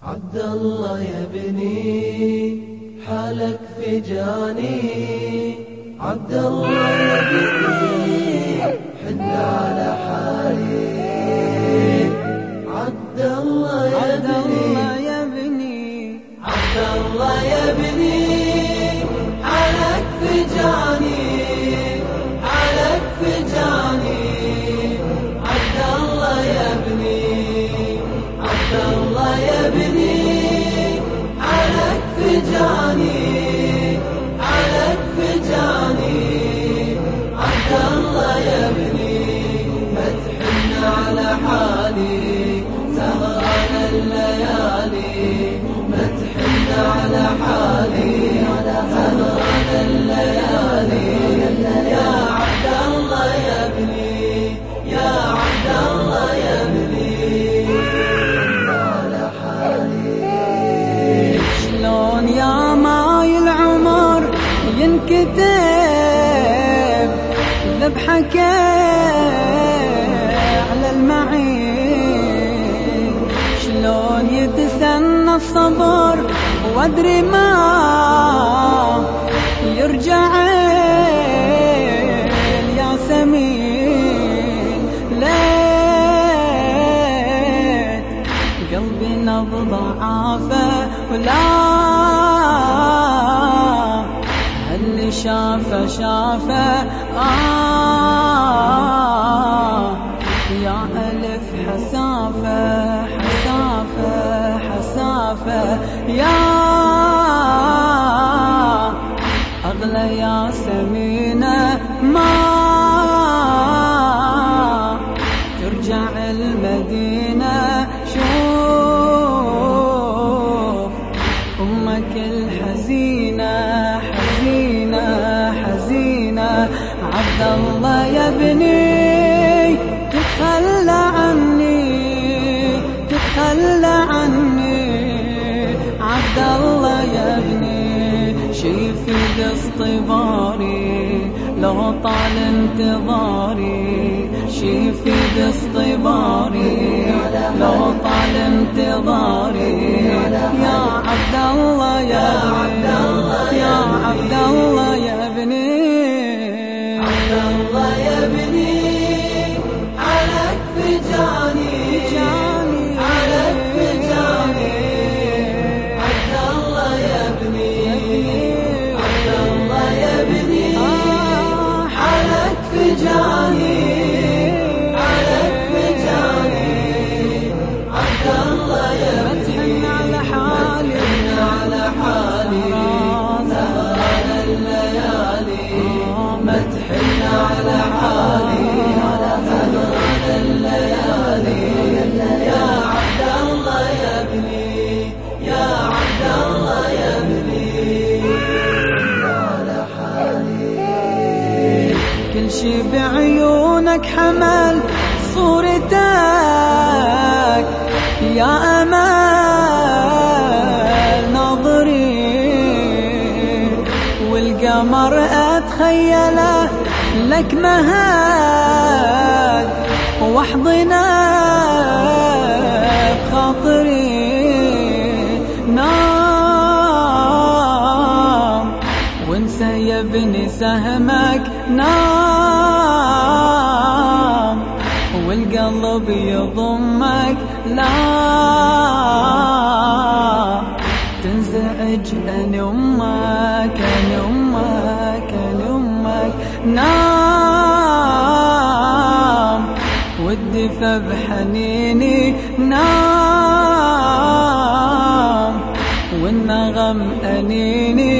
عبد الله يا ابني حالك في جاني، عبد الله يا ابني حن على حالي، عبد الله يا ابني، عبد الله يا ابني حالك في جاني، حالك في جاني، عبد الله يا ابني، عبد الله يا ابني حالك في جاني، حالك في جاني، عبد الله يا ابني ما تحن على حالي سهران الليالي، ما تحن على حالي سهران الليالي، يا عبد الله يا ابني، يا عبد الله يا ابني على حالي. شلون يا ماي العمر ينكتب ذبحك على المعين، شلون يتسنى الصبر وادري ما يرجع الياسمين، ليت قلبي نبض عافى ولا اللي شافه يا ألف حسافة حسافة حسافة، يا أغلى يا سمينة ما ترجع المدينة، شوف أمك الحزينة حزينة حزينة، عبد الله يا ابني تتخلى عني، تتخلى عني، عبد الله يا ابني شيفي باصطباري لو طال انتظاري، شيفي باصطباري لو طال انتظاري، يا عبد الله يا ابني، يا عبد الله يا ابني، عبد الله يا ابني حالك في جاني، حالك في جاني، عبد الله يا ابني، عبد الله يا ابني حالك في جاني، حالك في جاني، عبد الله يا ابني على حالي على حالي سهران الليالي، ما تحن على حالي سهران الليالي، يا عبد الله يا ابني، يا عبد الله يا ابني على حالي. كل شي بعيونك حمل صورتك يا أمل ناظرين، والقمر أتخيله لك مهد واحضنه بخاطري، نام وانسى يا ابني سهمك، نام والقلب يضمك، لا تنزعج أنا أمك، أنا أمك، أنا أمك، نام والدفى بحنيني، نام والنغم أنيني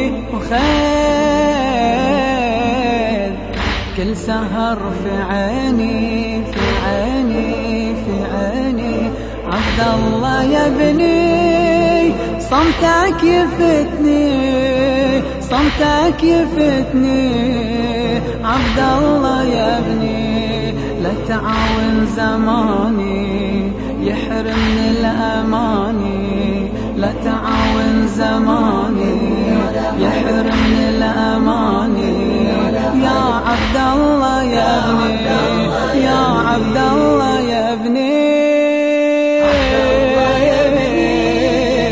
وخيل كل سهر في عيني، في عيني، في عيني، عبد الله يا ابني صمتك يفتني، صمتك يفتني، عبد الله يا ابني لا تعاون زماني يحرمني الأماني، لا تعاون زماني يحرمني الأماني، يا عبد الله يا ابني، يا عبد الله يا ابني.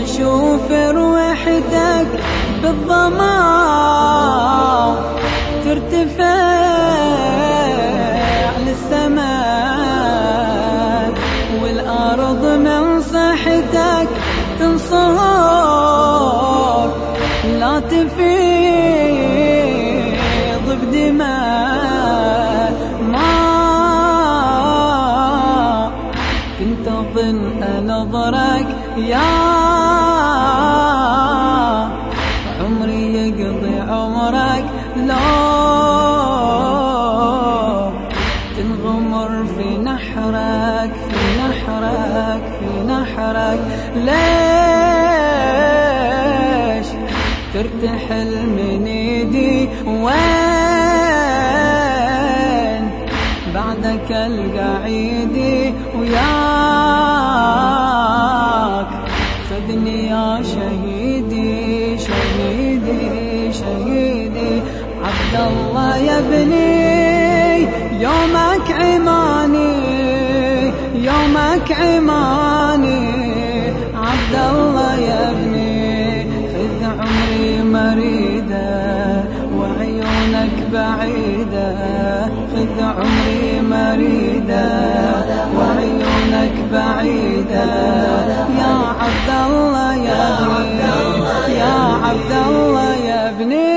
أشوف روحتك بالضمام ترتفع للسماء، والأرض من صحتك تنصهر، لا تفيض بدماء. ما كنت أظن أنظرك يا عمري يقضي عمرك، لو تنغمر في نحرك في نحرك في نحرك. ليش ترتحل من ايدي؟ وين بعدك القعيدي وياك؟ خذني يا شهيدي شهيدي شهيدي. عبد الله يا ابني يومك عماني يومك عماني. عبد الله يا ابني خذ عمري مريدة وعيونك بعيدة، خذ عمري مريدة وعيونك بعيدة. يا عبد الله يا ابني يا عبد الله يا ابني.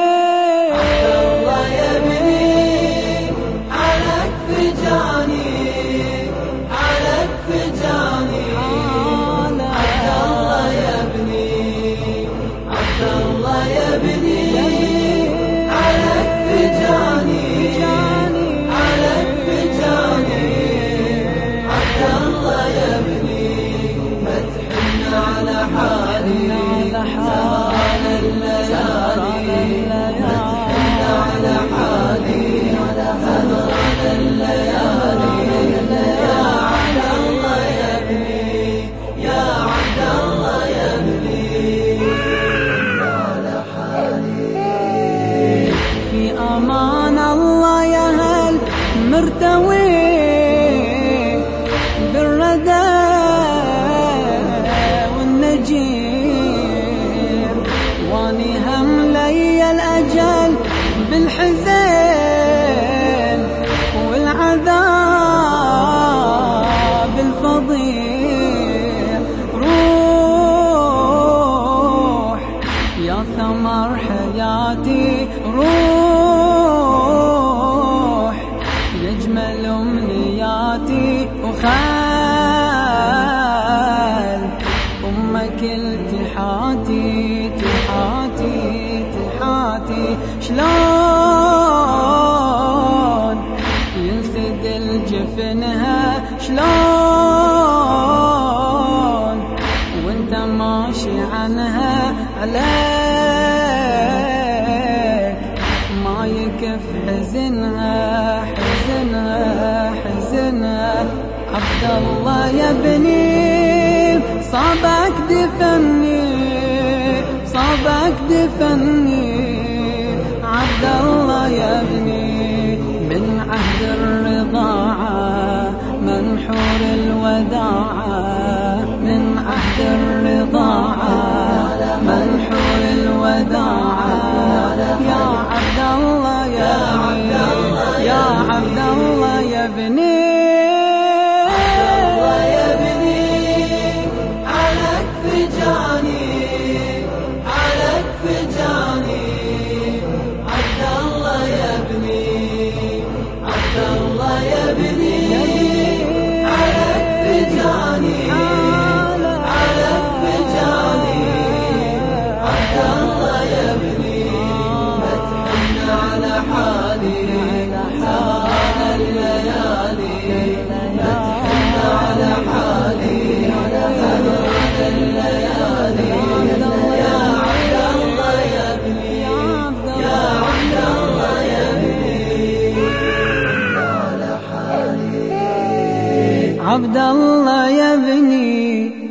أمان الله يا هل مرتوي بالردى والنجير، واني هم لي الأجل بالحزين والعذاب الفظيع. روح يا ثمر حياتي روح، يجمل أمنياتي وخال أمك التحاتي تحاتي تحاتي. شلون ينسد الجفنها شلون وانت ماشي عنها عليك ما يكف حزنها حزنها حزنها. عبد الله يا ابني صابك دفني صابك دفني. عبد الله يا ابني من عهد الرضاعة منحور الوداعة، من عهد الرضاعة منحور الوداعة. يا عبد الله يا ابني يا عبد الله يا ابني. عبد الله يا ابني